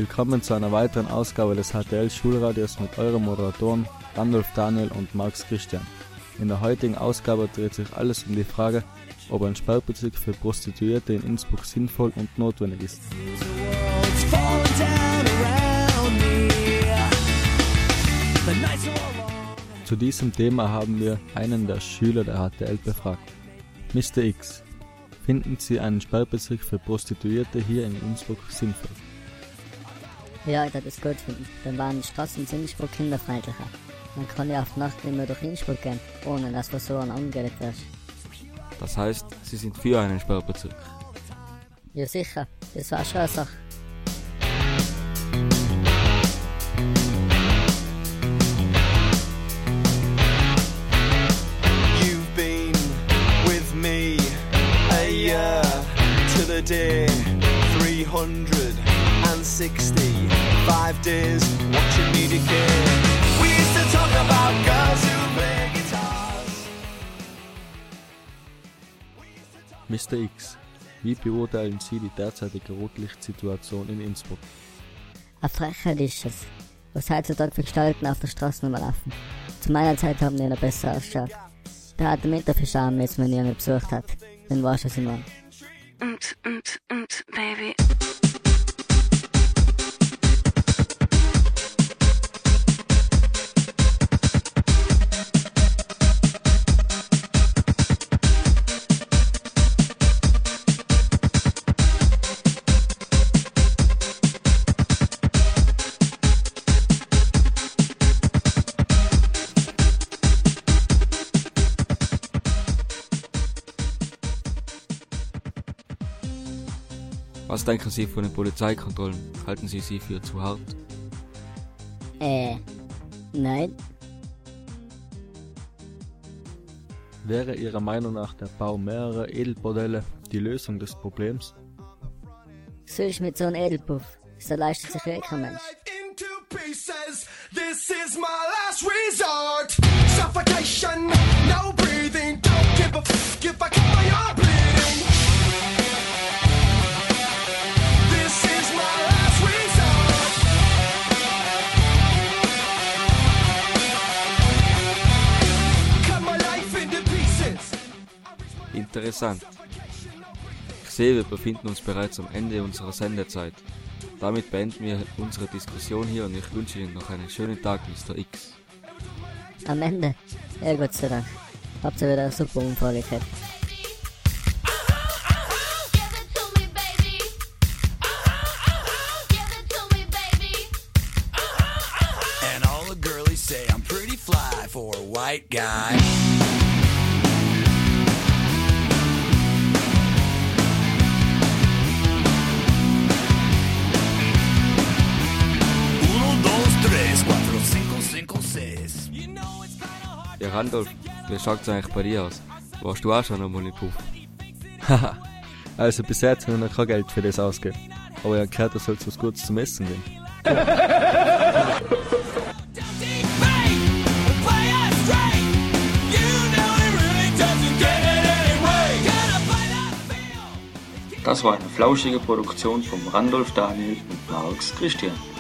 Willkommen zu einer weiteren Ausgabe des HTL Schulradios mit euren Moderatoren Randolph Daniel und Marx Christian. In der heutigen Ausgabe dreht sich alles um die Frage, ob ein Sperrbezirk für Prostituierte in Innsbruck sinnvoll und notwendig ist. Zu diesem Thema haben wir einen der Schüler der HTL befragt. Mr. X, finden Sie einen Sperrbezirk für Prostituierte hier in Innsbruck sinnvoll? Ja, ich würde es gut finden. Dann waren die Straßen in Innsbruck kinderfreundlicher. Man kann ja auf die Nacht nicht mehr durch Innsbruck gehen, ohne dass du so angeredet wirst. Das heißt, Sie sind für einen Sperrbezirk? Ja sicher, das war schon eine Sache. You've been with me a year to the day 365 days watching me decay. We used to talk about girls who play guitars. Mr. X, wie beurteilen Sie die derzeitige Rotlichtsituation in Innsbruck? Eine Frechheit ist es, was heutzutage für Gestalten auf der Straße laufen. Zu meiner Zeit haben die noch besser ausgeschaut. Da hat der Winterfisch auch jetzt, wenn ihr mich besucht hat. Dann warst du es immer. Baby. Was denken Sie von den Polizeikontrollen? Halten Sie sie für zu hart? Nein. Wäre Ihrer Meinung nach der Bau mehrerer Edelbordelle die Lösung des Problems? So ist mit so einem Edelpuff. So leistet sich wirklich kein Mensch. Into pieces. This is my last resort. Suffocation, no breathing. Don't give a f if I cut my arm bleeding. This is my last resort. Cut my life into pieces. Interessant. Ich sehe, wir befinden uns bereits am Ende unserer Sendezeit. Damit beenden wir unsere Diskussion hier und ich wünsche Ihnen noch einen schönen Tag, Mr. X. Am Ende? Ja, Gott sei Dank. Habt ihr wieder eine super Unfalligkeit. And all the girlies say I'm pretty fly for a white guy. Ja, Randolph, wie schaut es eigentlich bei dir aus? Warst du auch schon einmal in Puff? Haha, also bis jetzt habe ich noch kein Geld für das ausgegeben. Aber ich habe gehört, da soll es was Gutes zum Essen geben. Das war eine flauschige Produktion von Randolph Daniel und Marx Christian.